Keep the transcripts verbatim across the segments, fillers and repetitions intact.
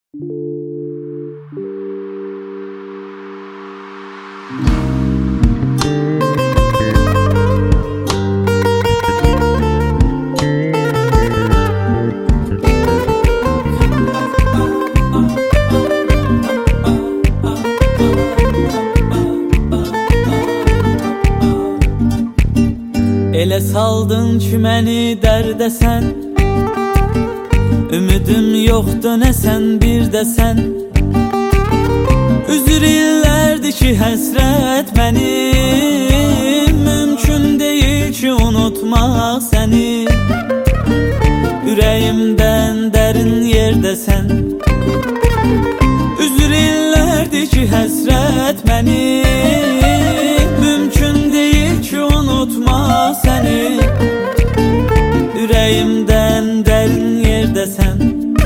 Elə saldın ki məni dərdə sən, ümidim yoxdur nə sən bir də sən. Üzür illərdir ki həsrət mənim, mümkün deyil ki unutmaq səni. Ürəyimdən dərin yerdəsən, üzür illərdir ki həsrət mənim, mümkün deyil ki unutmaq səni. Ürəyimdən dərin yerdəsən,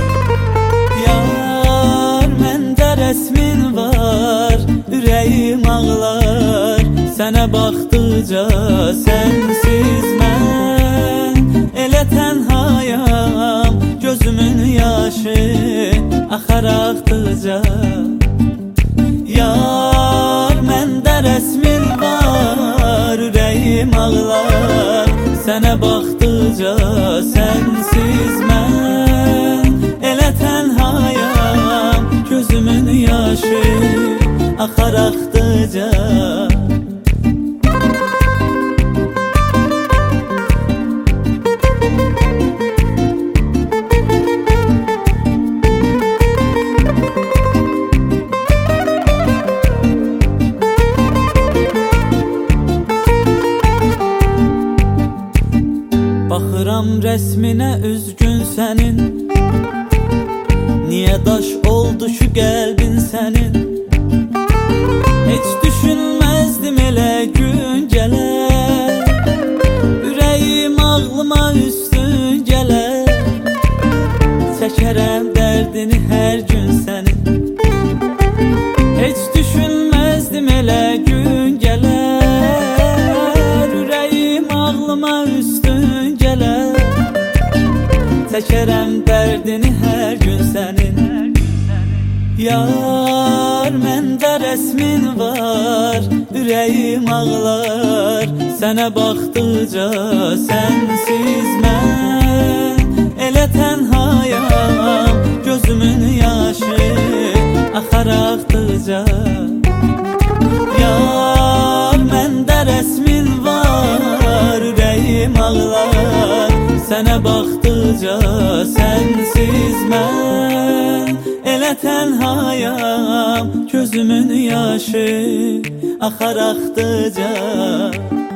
yar məndə rəsmin var, ürəyim ağlar sənə baxdıca. Sənsiz mən elə tənhayam, gözümün yaşı axar axdıca. Yar məndə rəsmin var, ürəyim ağlar sənə baxdıca. Sənsiz mən elə tənhayam, gözümün yaşı axar axdıca. Baxıram rəsminə üzgün sənin, niyə daş oldu şu qəlbin sənin? Heç düşünməzdim elə gün gələr, ürəyim ağlıma üstün gələr. Çəkərəm dərdini hər gün sənin, heç düşünməzdim elə gün gələr. Ürəyim ağlıma üstün gələr, çəkərəm dərdini hər gün sənin. Yar məndə rəsmin var, ürəyim ağlar sənə baxdıca. Sənsiz mən elə tənhayam, gözümün yaşı axar axdıca. Yar məndə rəsmin var, ürəyim ağlar sənə baxdıca. Sənsiz mən elə tənhayam, gözümün yaşı axar axdıca.